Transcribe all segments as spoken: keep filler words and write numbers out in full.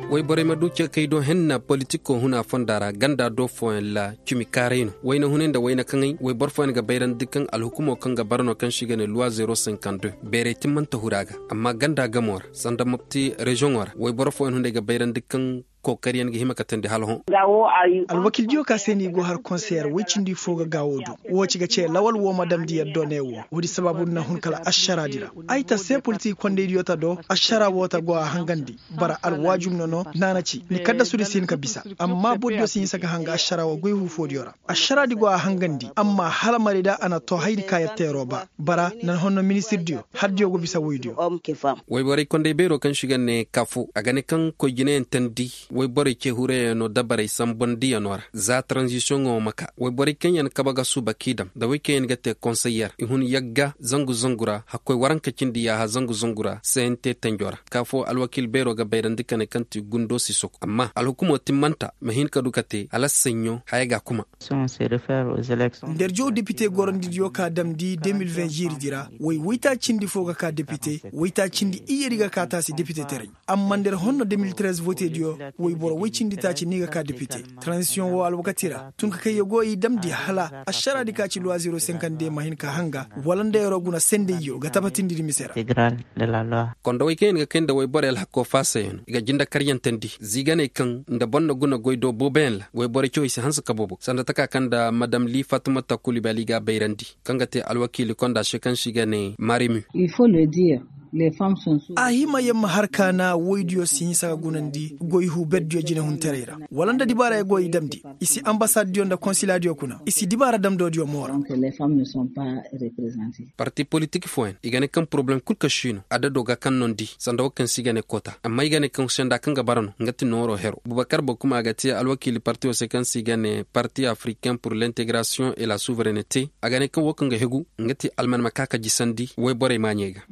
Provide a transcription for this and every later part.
way bore ma duke kai do henna politiko huna fondara ganda do foen la kimi kareno wayna hunen da wayna kangai way bor foen ga bayran dikkan alhukumo kan ga barno kan shiga ne loi zero cinquante-deux bere timman ta huraga amma ganda gamor sanda mapti region war way bor foen hunde ga bayran dikkan kokariyan ga hima katande halho alwakil dio ka seni go har concert wicindi foga gawodu woci ga ce lawal wo madam diya donewo wodi sababu na hun kala ashara dira aita se politique konde idiota do ashara wota go hangandi bara al wajum nono nanaci ni kadda sudi sin ka bisa amma boddo sin saka hanga ashara wo goy hu fodiora ashara di go hangandi amma halamari da ana to haydi kayate roba bara nan honno ministre dio haddio go bisa woydio way bari konde bero kan shigane kafu agane kan ko jine entandi way bari ke hure no dabare sambondi anora za transition o maka way bari kenyan kabaga suba kidam da weekend gate conseiller ihun yagga zangu zangura hakoy waranka cindi ya ha zangu zangura sente tanjora kafo alwakil bero ga bayran dikane kanti gundo sisok amma alhukumo timmanta mahin kadukate alassenyo hayga kuma on se réfère aux élections der jo député gorondi dio ka damdi deux mille vingt jiri dira way wita cindi foga ka député wita cindi iyeriga ka tasi député tere amma der honno deux mille treize voté dio way boro wicindi taci niga ka député transition wo alwakatira tun ka kay yogoyi damdi hala ashara di ka ci loi zero cinquante-deux mahin ka hanga walande roguna sende yo ga tabatindiri misera intégrale de la loi kondo weekend ga kenda way borel hakko fasen ga jinda karyantendi zigane kan nda bonna guna goydo boben la way bore choisi hansa kabobo sanda taka kanda madame li Fatoumata Coulibaly ga bayrandi kangate alwakili konda shekan shigane marimu il faut le dire. Les femmes sont sous ahima yamma harkana woydio sin saga gunandi goy hu beddio jine hun terera walanda dibara e goy damdi isi ambassade dio nda consulat dio kuna isi dibara damdo dio mora donc les femmes ne sont pas représentées parti politique foen igane kan problème kulka shino adado ga kan nondi sanda wakan sigane kota amma igane kan shenda kan ga barano ngati noro hero Boubacar Bokoum agati alwakili parti o sekan sigane parti africain pour l'intégration et la souveraineté agane kan wakan ga hegu ngati alman makaka jisandi way bore manyega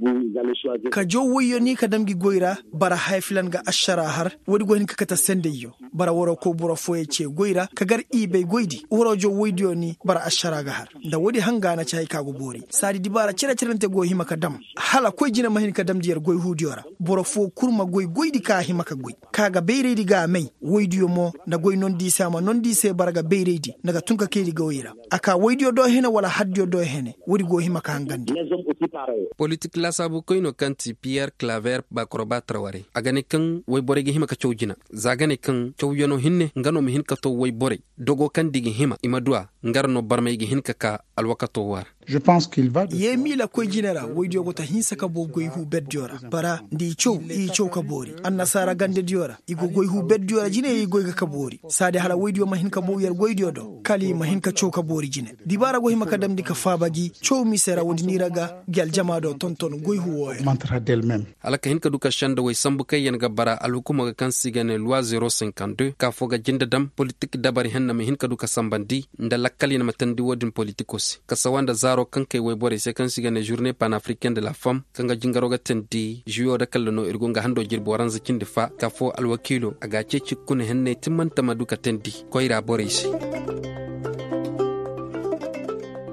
ka jo woyo ni ka damgi goira bara hayfilan ga ashara har wodi goyin ka kata sende yo bara woro ko buro foye ce goira ka gar ibe goidi woro jo woydio ni bara ashara ga har da wodi hanga na chai ka go bori sadi di bara cira cirante go hima ka dam hala koy jina mahin ka dam diyar goy hudiora boro fo kurma goy goidi ka hima ka goy kaga beyredi ga mai woydio mo na goy non di sama non di se bara ga beyredi naga tunka kedi goira aka woydio do hene wala haddio do hene wodi go hima ka hangandi politique la sabu koyno kanti Pierre Claver Bakoroba Traoré agane kan way bore gi hima ka chowjina zagane kan chowyono hinne ngano mi hinka to way bore dogo kan digi hima imadua ngarno barmay gi hinka ka alwakato war je pense qu'il va yemi la koy jinera way diogo ta hinsa ka bo goy hu beddiora bara ndi chow i chow ka bori annasara gande diora igo goy hu beddiora jine i goy ka bori sade hala way dio ma hinka bo yer goy dio do kali ma hinka chow ka bori jine dibara go hima ka damdi ka fabagi chow misera wodi niraga gal jamado tonton goy hu wo mantra d'elle-même alaka hinka duka shanda way sambu kayen ga bara alhukuma ga kan sigane loi zero cinquante-deux ka foga jinda dam politique dabari henna mi hinka duka sambandi nda lakkali na matandi wodin politikos ka sawanda zaro kan kai way bore se kan sigane journée panafricaine de la femme kanga jingaro ga tendi juyo da kallo irgo nga hando jirbo waran zakin difa ka fo alwakilo aga ce cikkune henne timmanta maduka tendi koira bore shi